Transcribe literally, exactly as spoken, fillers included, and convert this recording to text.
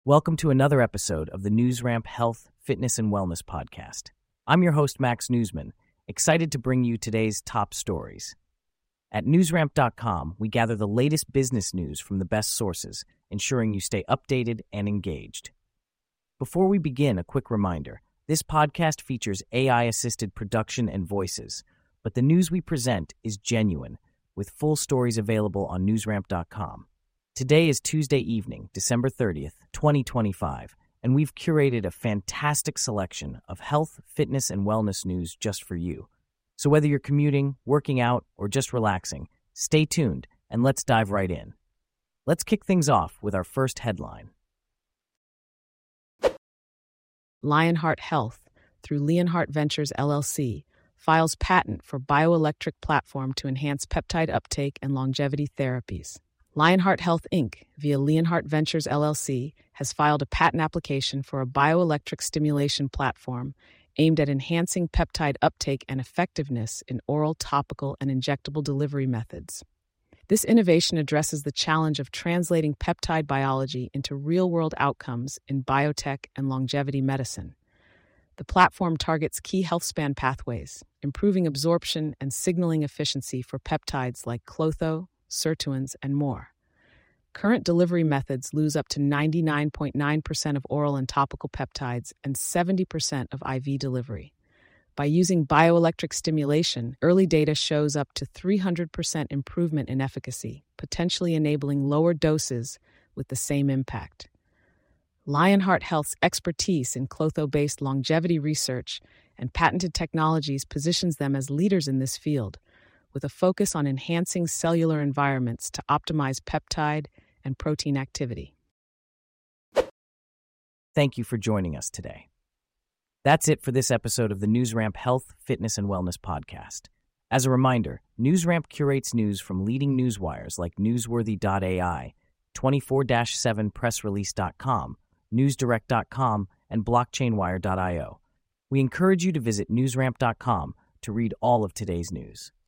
Welcome to another episode of the NewsRamp Health, Fitness, and Wellness Podcast. I'm your host, Max Newsman, excited to bring you today's top stories. At newsramp dot com, we gather the latest business news from the best sources, ensuring you stay updated and engaged. Before we begin, a quick reminder. This podcast features A I-assisted production and voices, but the news we present is genuine, with full stories available on newsramp dot com. Today is Tuesday evening, December thirtieth, twenty twenty-five, and we've curated a fantastic selection of health, fitness, and wellness news just for you. So whether you're commuting, working out, or just relaxing, stay tuned and let's dive right in. Let's kick things off with our first headline. Lionheart Health, through Leonhardt Ventures L L C, files patent for bioelectric platform to enhance peptide uptake and longevity therapies. Lionheart Health, Incorporated, via Leonhardt Ventures L L C, has filed a patent application for a bioelectric stimulation platform aimed at enhancing peptide uptake and effectiveness in oral, topical, and injectable delivery methods. This innovation addresses the challenge of translating peptide biology into real-world outcomes in biotech and longevity medicine. The platform targets key health span pathways, improving absorption and signaling efficiency for peptides like Klotho, sirtuins, and more. Current delivery methods lose up to ninety-nine point nine percent of oral and topical peptides and seventy percent of I V delivery. By using bioelectric stimulation, early data shows up to three hundred percent improvement in efficacy, potentially enabling lower doses with the same impact. Lionheart Health's expertise in Klotho-based longevity research and patented technologies positions them as leaders in this field, with a focus on enhancing cellular environments to optimize peptide and protein activity. Thank you for joining us today. That's it for this episode of the NewsRamp Health, Fitness, and Wellness Podcast. As a reminder, NewsRamp curates news from leading newswires like newsworthy dot A I, twenty-four seven press release dot com, newsdirect dot com, and blockchainwire dot io. We encourage you to visit newsramp dot com to read all of today's news.